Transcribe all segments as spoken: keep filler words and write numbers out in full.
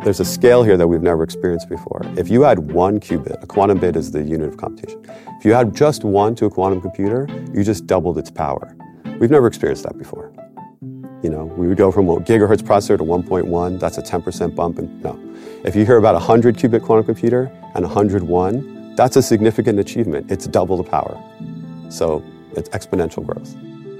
There's a scale here that we've never experienced before. If you add one qubit, a quantum bit is the unit of computation. If you add just one to a quantum computer, you just doubled its power. We've never experienced that before. You know, we would go from a gigahertz processor to one point one, that's a ten percent bump, and no. If you hear about a one hundred qubit quantum computer and one hundred one, that's a significant achievement. It's double the power. So it's exponential growth.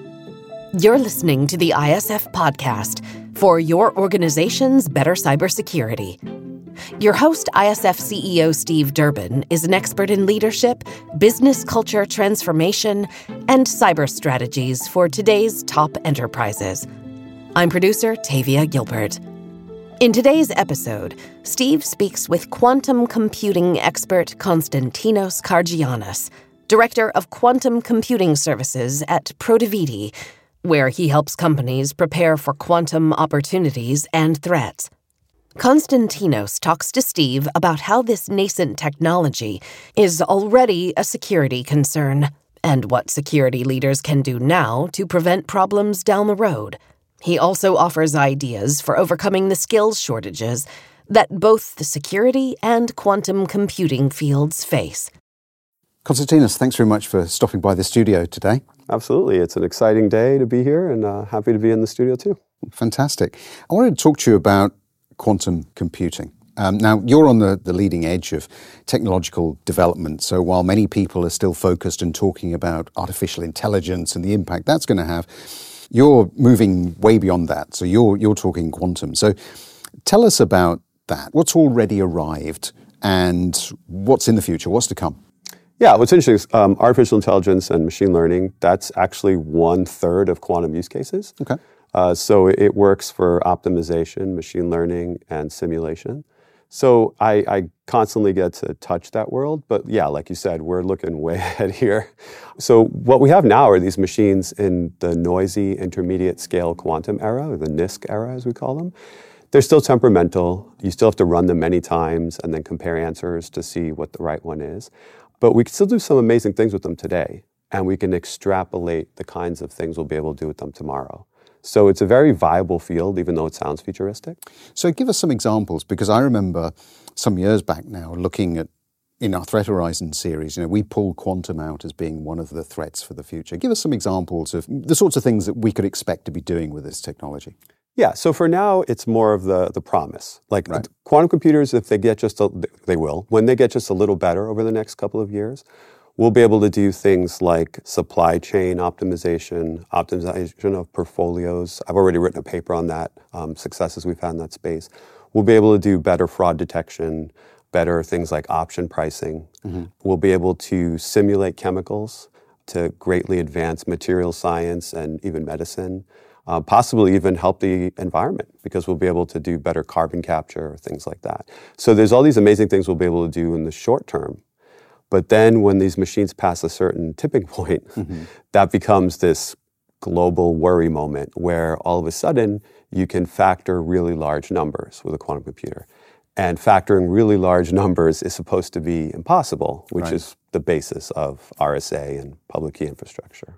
You're listening to the I S F podcast for your organization's better cybersecurity. Your host, I S F C E O Steve Durbin, is an expert in leadership, business culture transformation, and cyber strategies for today's top enterprises. I'm producer Tavia Gilbert. In today's episode, Steve speaks with quantum computing expert Konstantinos Kargiannis, Director of Quantum Computing Services at Prodiviti, where he helps companies prepare for quantum opportunities and threats. Konstantinos talks to Steve about how this nascent technology is already a security concern and what security leaders can do now to prevent problems down the road. He also offers ideas for overcoming the skills shortages that both the security and quantum computing fields face. Konstantinos, thanks very much for stopping by the studio today. Absolutely. It's an exciting day to be here and uh, happy to be in the studio too. Fantastic. I wanted to talk to you about quantum computing. Um, now, you're on the, the leading edge of technological development, so while many people are still focused and talking about artificial intelligence and the impact that's going to have, you're moving way beyond that, so you're you're talking quantum. So tell us about that. What's already arrived and what's in the future? What's to come? Yeah, what's interesting is um, artificial intelligence and machine learning, that's actually one third of quantum use cases. Okay. Uh, so it works for optimization, machine learning, and simulation. So I, I constantly get to touch that world. But yeah, like you said, we're looking way ahead here. So what we have now are these machines in the noisy intermediate scale quantum era, or the NISQ era as we call them. They're still temperamental. You still have to run them many times and then compare answers to see what the right one is. But we can still do some amazing things with them today. And we can extrapolate the kinds of things we'll be able to do with them tomorrow. So it's a very viable field, even though it sounds futuristic. So give us some examples, because I remember some years back now looking at, in our Threat Horizon series, you know, we pulled quantum out as being one of the threats for the future. Give us some examples of the sorts of things that we could expect to be doing with this technology. Yeah, so for now, it's more of the, the promise. Like right. Quantum computers, if they get just, a, they will, when they get just a little better over the next couple of years, we'll be able to do things like supply chain optimization, optimization of portfolios. I've already written a paper on that, um, successes we've had in that space. We'll be able to do better fraud detection, better things like option pricing. Mm-hmm. We'll be able to simulate chemicals to greatly advance material science and even medicine, uh, possibly even help the environment because we'll be able to do better carbon capture or things like that. So there's all these amazing things we'll be able to do in the short term. But then when these machines pass a certain tipping point, mm-hmm. that becomes this global worry moment where all of a sudden you can factor really large numbers with a quantum computer. And factoring really large numbers is supposed to be impossible, which right. is the basis of R S A and public key infrastructure.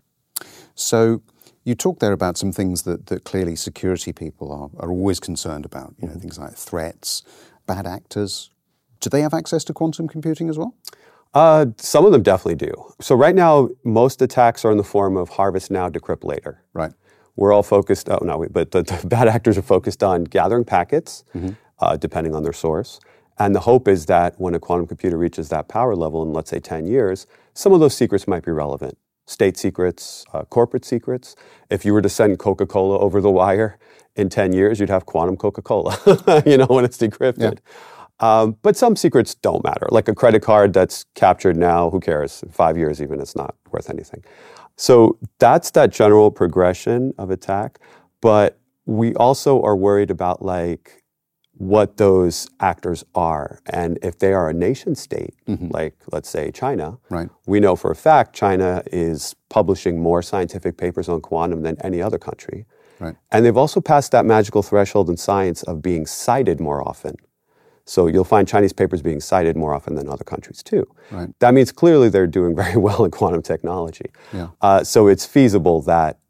So you talked there about some things that, that clearly security people are, are always concerned about, you know, mm-hmm. things like threats, bad actors. Do they have access to quantum computing as well? Uh, some of them definitely do. So right now, most attacks are in the form of harvest now, decrypt later. Right. We're all focused, oh no, but the, the bad actors are focused on gathering packets, mm-hmm. uh, depending on their source. And the hope is that when a quantum computer reaches that power level in, let's say, ten years, some of those secrets might be relevant. State secrets, uh, corporate secrets. If you were to send Coca-Cola over the wire in ten years, you'd have quantum Coca-Cola, you know, when it's decrypted. Yeah. Um, but some secrets don't matter. Like a credit card that's captured now, who cares? In five years even, it's not worth anything. So that's that general progression of attack. But we also are worried about like what those actors are. And if they are a nation state, mm-hmm. like let's say China, right. we know for a fact China is publishing more scientific papers on quantum than any other country. Right. And they've also passed that magical threshold in science of being cited more often. So you'll find Chinese papers being cited more often than other countries too. Right. That means clearly they're doing very well in quantum technology. Yeah. Uh, so it's feasible that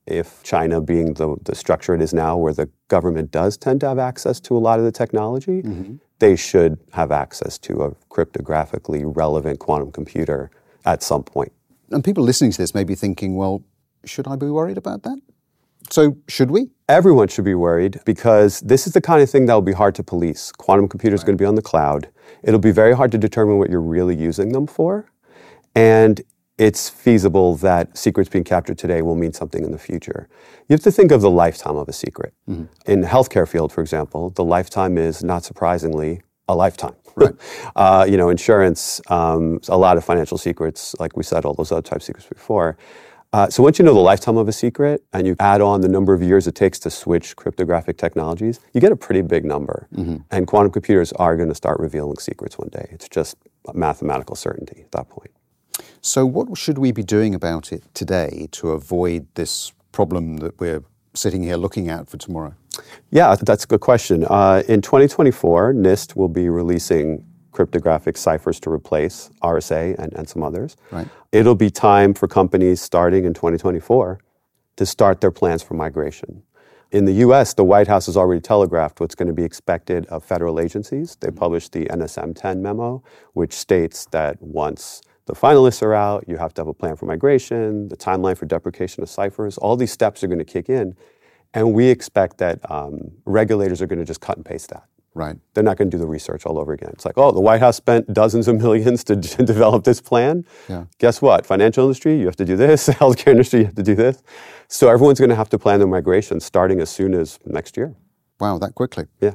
if China being the, the structure it is now, where the government does tend to have access to a lot of the technology, mm-hmm. they should have access to a cryptographically relevant quantum computer at some point. And people listening to this may be thinking, well, should I be worried about that? So should we? Everyone should be worried because this is the kind of thing that will be hard to police. Quantum computers right. are going to be on the cloud. It'll be very hard to determine what you're really using them for. And it's feasible that secrets being captured today will mean something in the future. You have to think of the lifetime of a secret. Mm-hmm. In the healthcare field, for example, the lifetime is, not surprisingly, a lifetime. Right. uh, you know, insurance, um, a lot of financial secrets, like we said, all those other types of secrets before. Uh, so once you know the lifetime of a secret and you add on the number of years it takes to switch cryptographic technologies, you get a pretty big number. Mm-hmm. And quantum computers are going to start revealing secrets one day. It's just mathematical certainty at that point. So what should we be doing about it today to avoid this problem that we're sitting here looking at for tomorrow? Yeah, that's a good question. Uh, in twenty twenty-four, NIST will be releasing cryptographic ciphers to replace R S A and, and some others. Right. It'll be time for companies starting in twenty twenty-four to start their plans for migration. In the U S, the White House has already telegraphed what's going to be expected of federal agencies. They published the N S M ten memo, which states that once the finalists are out, you have to have a plan for migration, the timeline for deprecation of ciphers. All these steps are going to kick in. And we expect that um, regulators are going to just cut and paste that. Right. They're not going to do the research all over again. It's like, oh, the White House spent dozens of millions to, to develop this plan. Yeah. Guess what? Financial industry, you have to do this. Healthcare industry, you have to do this. So everyone's going to have to plan their migration starting as soon as next year. Wow, that quickly. Yeah.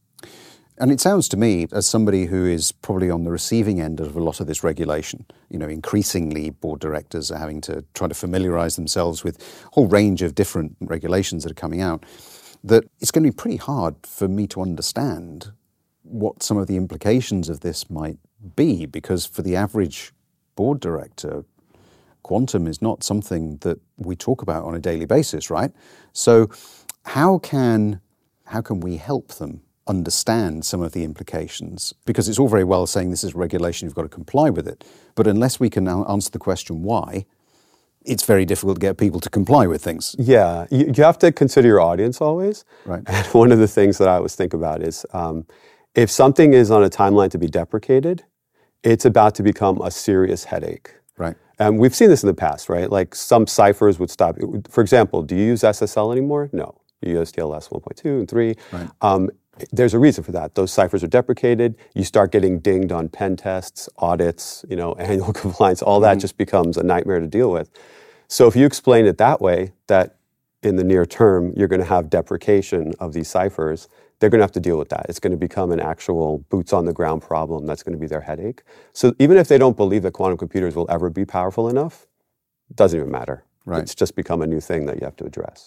And it sounds to me, as somebody who is probably on the receiving end of a lot of this regulation, you know, increasingly board directors are having to try to familiarize themselves with a whole range of different regulations that are coming out, that it's going to be pretty hard for me to understand what some of the implications of this might be, because for the average board director, quantum is not something that we talk about on a daily basis, right? So how can how can we help them understand some of the implications? Because it's all very well saying this is regulation, you've got to comply with it. But unless we can answer the question why, it's very difficult to get people to comply with things. Yeah, you, you have to consider your audience always. Right. And one of the things that I always think about is um, if something is on a timeline to be deprecated, it's about to become a serious headache. Right. And we've seen this in the past, right? Like some ciphers would stop. For example, do you use S S L anymore? No. You use T L S one point two and three. Right. Um, There's a reason for that. Those ciphers are deprecated. You start getting dinged on pen tests, audits, you know, annual compliance. All that mm-hmm. just becomes a nightmare to deal with. So if you explain it that way, that in the near term you're going to have deprecation of these ciphers, they're going to have to deal with that. It's going to become an actual boots on the ground problem. That's going to be their headache. So even if they don't believe that quantum computers will ever be powerful enough, it doesn't even matter. Right. It's just become a new thing that you have to address.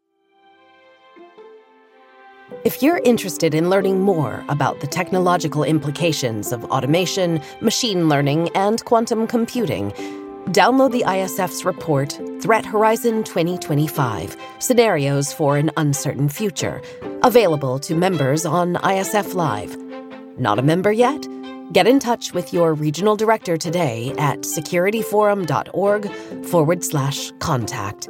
If you're interested in learning more about the technological implications of automation, machine learning, and quantum computing, download the I S F's report, Threat Horizon twenty twenty-five, Scenarios for an Uncertain Future, available to members on I S F Live. Not a member yet? Get in touch with your regional director today at securityforum.org forward slash contact.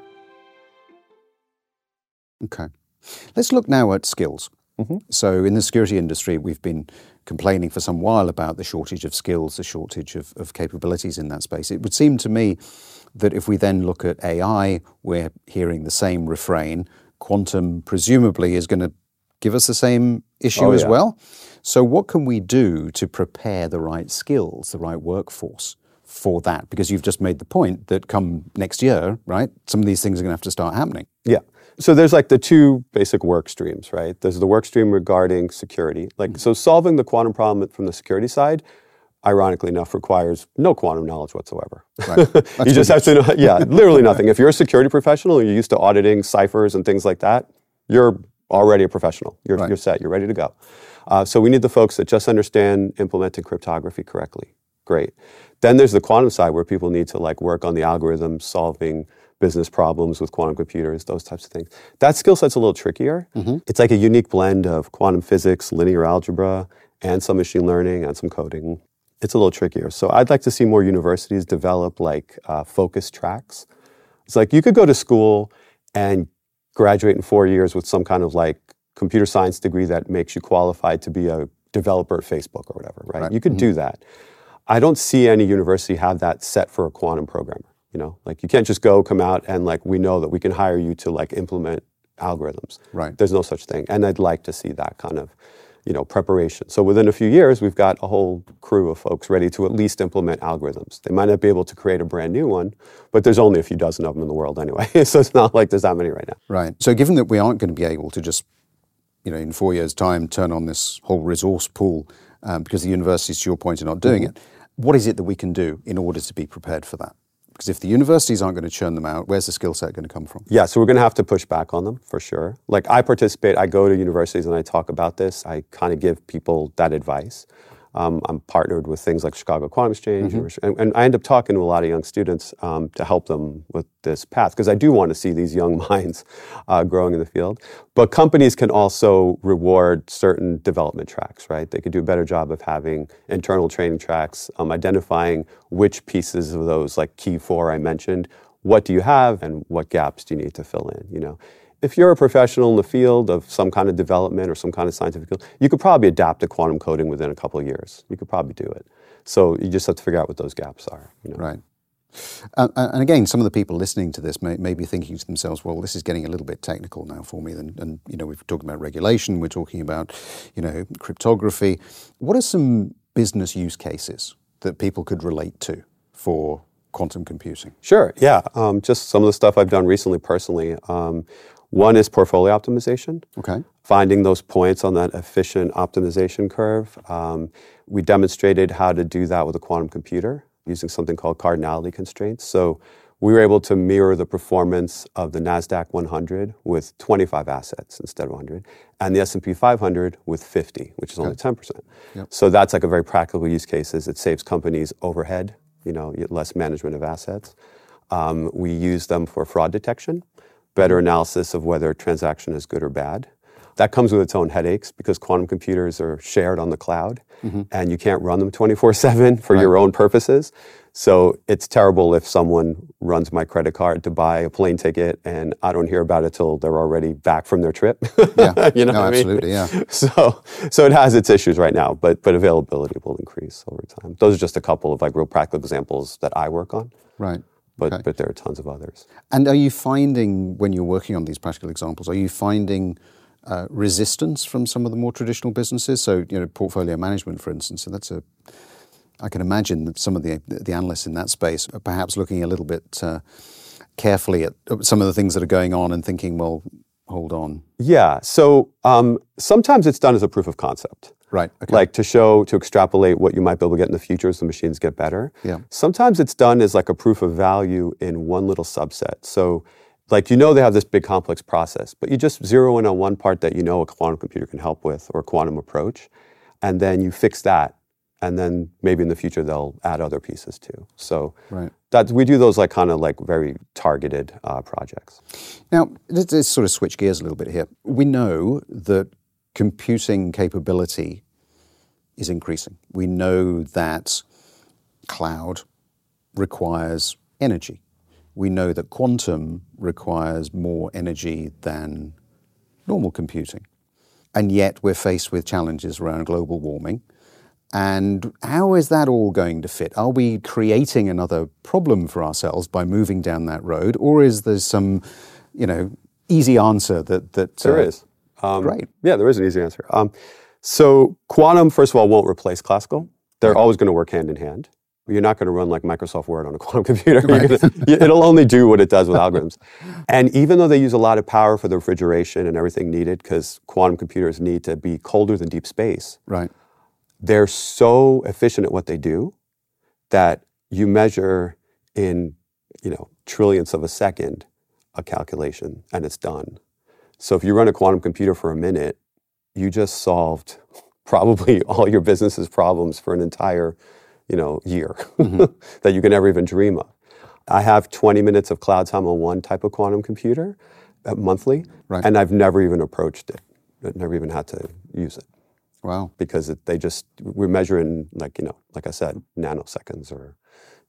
Okay. Let's look now at skills. Mm-hmm. So in the security industry, we've been complaining for some while about the shortage of skills, the shortage of, of capabilities in that space. It would seem to me that if we then look at A I, we're hearing the same refrain. Quantum presumably is going to give us the same issue oh, as yeah. well. So what can we do to prepare the right skills, the right workforce for that? Because you've just made the point that come next year, right, some of these things are going to have to start happening. Yeah. So there's like the two basic work streams, right? There's the work stream regarding security. Like, so solving the quantum problem from the security side, ironically enough, requires no quantum knowledge whatsoever. Right. You just have to know, yeah, literally nothing. If you're a security professional and you're used to auditing ciphers and things like that, you're already a professional. You're, right. you're set. You're ready to go. Uh, so we need the folks that just understand implementing cryptography correctly. Great. Then there's the quantum side where people need to like work on the algorithms, solving business problems with quantum computers, those types of things. That skill set's a little trickier. Mm-hmm. It's like a unique blend of quantum physics, linear algebra, and some machine learning and some coding. It's a little trickier. So I'd like to see more universities develop like uh, focus tracks. It's like you could go to school and graduate in four years with some kind of like computer science degree that makes you qualified to be a developer at Facebook or whatever, right? right. You could mm-hmm. do that. I don't see any university have that set for a quantum programmer. You know, like you can't just go, come out, and like we know that we can hire you to like implement algorithms. Right. There's no such thing. And I'd like to see that kind of, you know, preparation. So within a few years, we've got a whole crew of folks ready to at least implement algorithms. They might not be able to create a brand new one, but there's only a few dozen of them in the world anyway. So it's not like there's that many right now. Right. So given that we aren't going to be able to just, you know, in four years' time, turn on this whole resource pool um, because the universities, to your point, are not doing mm-hmm. it, what is it that we can do in order to be prepared for that? Because if the universities aren't going to churn them out, where's the skill set going to come from? Yeah, so we're going to have to push back on them for sure. Like I participate, I go to universities and I talk about this. I kind of give people that advice. Um, I'm partnered with things like Chicago Quantum Exchange, mm-hmm. and, and I end up talking to a lot of young students um, to help them with this path, because I do want to see these young minds uh, growing in the field. But companies can also reward certain development tracks, right? They could do a better job of having internal training tracks, um, identifying which pieces of those, like key four I mentioned, what do you have and what gaps do you need to fill in, you know? If you're a professional in the field of some kind of development or some kind of scientific field, you could probably adapt to quantum coding within a couple of years. You could probably do it. So you just have to figure out what those gaps are. You know? Right. Uh, and again, some of the people listening to this may, may be thinking to themselves, well, this is getting a little bit technical now for me. And, and, you know, we've talked about regulation, we're talking about, you know, cryptography. What are some business use cases that people could relate to for quantum computing? Sure, yeah. Um, just some of the stuff I've done recently personally. Um, One is portfolio optimization. Okay. Finding those points on that efficient optimization curve. Um, we demonstrated how to do that with a quantum computer using something called cardinality constraints. So we were able to mirror the performance of the NASDAQ one hundred with twenty-five assets instead of one hundred, and the S and P five hundred with fifty, which is only okay. ten percent. Yep. So that's like a very practical use case. It saves companies overhead, you know, less management of assets. Um, we use them for fraud detection, better analysis of whether a transaction is good or bad. That comes with its own headaches because quantum computers are shared on the cloud mm-hmm. and you can't run them twenty-four seven for right. your own purposes. So it's terrible if someone runs my credit card to buy a plane ticket and I don't hear about it till they're already back from their trip. Yeah, you know no, what absolutely, I mean? yeah. So, so it has its issues right now, but but availability will increase over time. Those are just a couple of like real practical examples that I work on. Right. But, okay. but there are tons of others. And are you finding, when you're working on these practical examples, are you finding uh, resistance from some of the more traditional businesses? So, you know, portfolio management, for instance, so that's a, I can imagine that some of the the analysts in that space are perhaps looking a little bit uh, carefully at some of the things that are going on and thinking, well, hold on. Yeah, so um, sometimes it's done as a proof of concept. Right. Okay. Like to show, to extrapolate what you might be able to get in the future as the machines get better. Yeah. Sometimes it's done as like a proof of value in one little subset. So like, you know, they have this big complex process, but you just zero in on one part that you know a quantum computer can help with or a quantum approach, and then you fix that. And then maybe in the future, they'll add other pieces too. So right. that we do those like kind of like very targeted uh, projects. Now, let's, let's sort of switch gears a little bit here. We know that computing capability is increasing. We know that cloud requires energy. We know that quantum requires more energy than normal computing. And yet we're faced with challenges around global warming. And how is that all going to fit? Are we creating another problem for ourselves by moving down that road? Or is there some, you know, easy answer that... that there uh, is. Um, Great. Yeah, there is an easy answer. Um, so quantum, first of all, won't replace classical. They're right. always going to work hand in hand. You're not going to run like Microsoft Word on a quantum computer. Right. Gonna, it'll only do what it does with algorithms. And even though they use a lot of power for the refrigeration and everything needed, because quantum computers need to be colder than deep space, right? They're so efficient at what they do that you measure in, you know, trillionths of a second a calculation and it's done. So if you run a quantum computer for a minute, you just solved probably all your business's problems for an entire, you know, year mm-hmm. that you can never even dream of. I have twenty minutes of cloud time on one type of quantum computer uh, monthly, right. and I've never even approached it. I've never even had to use it. Wow. Because it, they just, we measure in like, you know, like I said, nanoseconds or,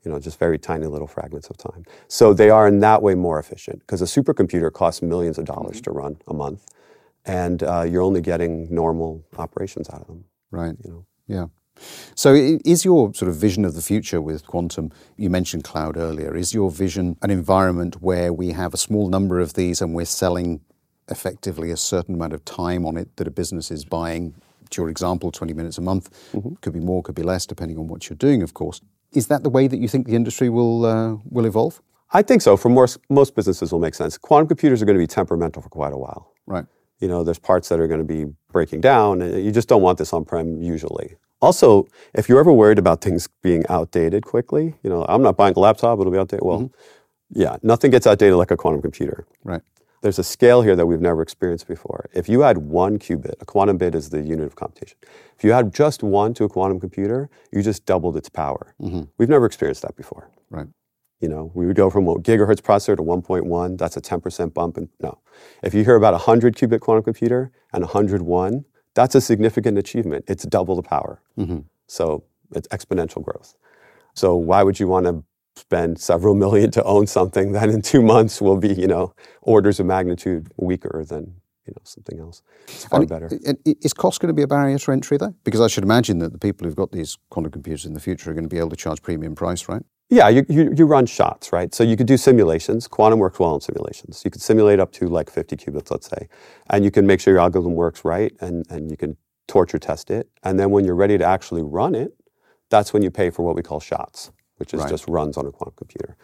you know, just very tiny little fragments of time. So they are in that way more efficient because a supercomputer costs millions of dollars mm-hmm. to run a month, and uh, you're only getting normal operations out of them. Right. You know. Yeah. So is your sort of vision of the future with quantum, you mentioned cloud earlier, is your vision an environment where we have a small number of these and we're selling effectively a certain amount of time on it that a business is buying, to your example, twenty minutes a month, mm-hmm. could be more, could be less, depending on what you're doing, of course. Is that the way that you think the industry will uh, will evolve? I think so. For most, most businesses will make sense. Quantum computers are going to be temperamental for quite a while. Right. You know, there's parts that are going to be breaking down, and you just don't want this on-prem usually. Also, if you're ever worried about things being outdated quickly, you know, I'm not buying a laptop, it'll be outdated. Well, mm-hmm. yeah, nothing gets outdated like a quantum computer. Right. There's a scale here that we've never experienced before. If you add one qubit, a quantum bit is the unit of computation. If you add just one to a quantum computer, you just doubled its power. Mm-hmm. We've never experienced that before. Right. You know, we would go from a gigahertz processor to one point one. That's a ten percent bump. And no, if you hear about a one hundred qubit quantum computer and one hundred one, that's a significant achievement. It's double the power. Mm-hmm. So it's exponential growth. So why would you want to spend several million to own something that in two months will be, you know, orders of magnitude weaker than, you know, something else? It's far and better. Is cost going to be a barrier to entry there? Because I should imagine that the people who've got these quantum computers in the future are going to be able to charge premium price, right? Yeah, you, you, you run shots, right? So you could do simulations. Quantum works well in simulations. You could simulate up to like fifty qubits, let's say, and you can make sure your algorithm works right, and, and you can torture test it. And then when you're ready to actually run it, that's when you pay for what we call shots, which is right. just runs on a quantum computer.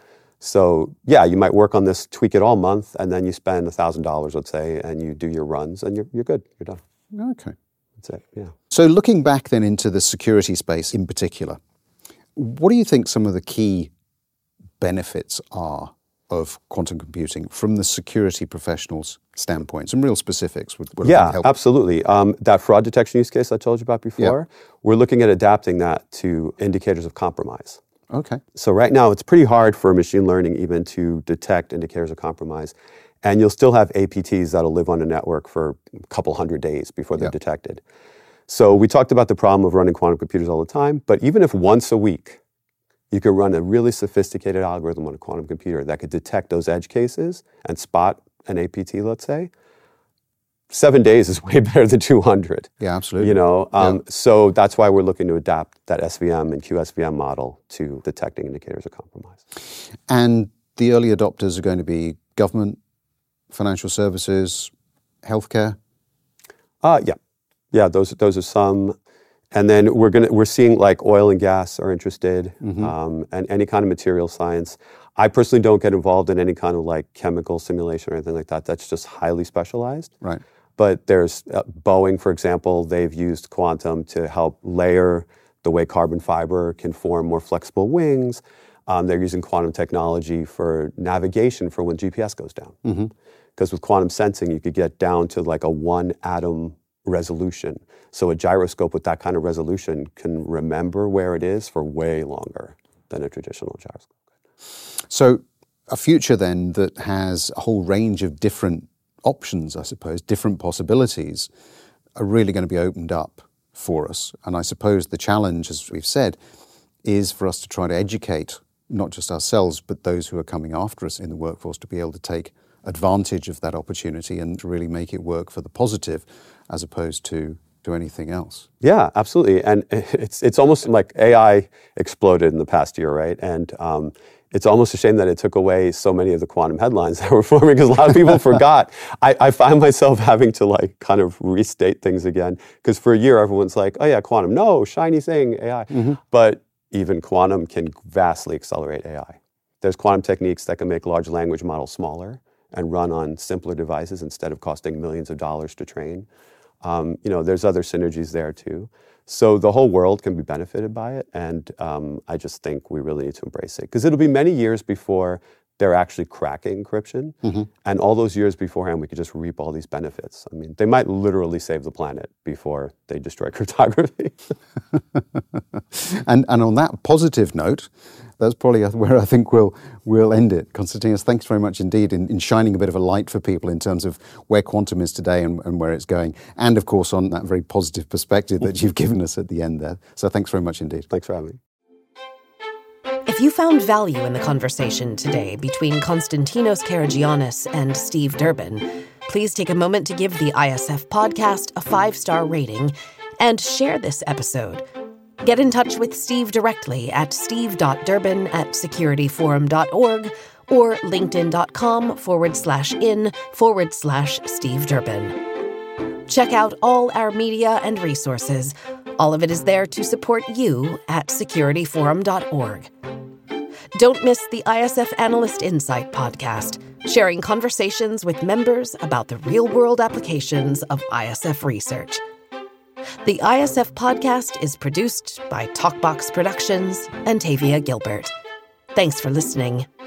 So yeah, you might work on this, tweak it all month, and then you spend one thousand dollars, let's say, and you do your runs, and you're, you're good, you're done. Okay. That's it, yeah. So looking back then into the security space in particular, what do you think some of the key benefits are of quantum computing from the security professionals' standpoint? Some real specifics would, would yeah, help. Absolutely. Um, that fraud detection use case I told you about before, yeah. we're looking at adapting that to indicators of compromise. Okay. So right now, it's pretty hard for machine learning even to detect indicators of compromise. And you'll still have A P Ts that'll live on a network for a couple hundred days before they're yep. detected. So we talked about the problem of running quantum computers all the time, but even if once a week you could run a really sophisticated algorithm on a quantum computer that could detect those edge cases and spot an A P T, let's say, seven days is way better than two hundred. Yeah, absolutely. You know, um, yeah. so that's why we're looking to adapt that S V M and Q S V M model to detecting indicators of compromise. And the early adopters are going to be government, financial services, healthcare? Uh, yeah. Yeah, those those are some. And then we're gonna we're seeing like oil and gas are interested, mm-hmm. um, and any kind of material science. I personally don't get involved in any kind of like chemical simulation or anything like that. That's just highly specialized. Right. But there's uh, Boeing, for example, they've used quantum to help layer the way carbon fiber can form more flexible wings. Um, they're using quantum technology for navigation for when G P S goes down. Mm-hmm. Because with quantum sensing, you could get down to like a one atom resolution. So a gyroscope with that kind of resolution can remember where it is for way longer than a traditional gyroscope. So a future then that has a whole range of different options, I suppose, different possibilities are really going to be opened up for us. And I suppose the challenge, as we've said, is for us to try to educate not just ourselves, but those who are coming after us in the workforce to be able to take advantage of that opportunity and to really make it work for the positive as opposed to to anything else. Yeah, absolutely. And it's it's almost like A I exploded in the past year, right? And um, it's almost a shame that it took away so many of the quantum headlines that were forming because a lot of people forgot. I, I find myself having to like kind of restate things again because for a year everyone's like, oh yeah, quantum, no, shiny thing, A I. Mm-hmm. But even quantum can vastly accelerate A I. There's quantum techniques that can make large language models smaller and run on simpler devices instead of costing millions of dollars to train. Um, you know, there's other synergies there too. So the whole world can be benefited by it, and um, I just think we really need to embrace it because it'll be many years before they're actually cracking encryption, mm-hmm. and all those years beforehand we could just reap all these benefits. I mean, they might literally save the planet before they destroy cryptography. and and on that positive note, that's probably where I think we'll we'll end it. Konstantinos, thanks very much indeed in, in shining a bit of a light for people in terms of where quantum is today and, and where it's going. And of course on that very positive perspective that you've given us at the end there. So thanks very much indeed. Thanks for having me. If you found value in the conversation today between Konstantinos Karagiannis and Steve Durbin, please take a moment to give the I S F podcast a five-star rating and share this episode. Get in touch with Steve directly at steve.durbin at securityforum.org or linkedin.com forward slash in forward slash Steve Durbin. Check out all our media and resources. All of it is there to support you at securityforum dot org. Don't miss the I S F Analyst Insight podcast, sharing conversations with members about the real-world applications of I S F research. The I S F podcast is produced by TalkBox Productions and Tavia Gilbert. Thanks for listening.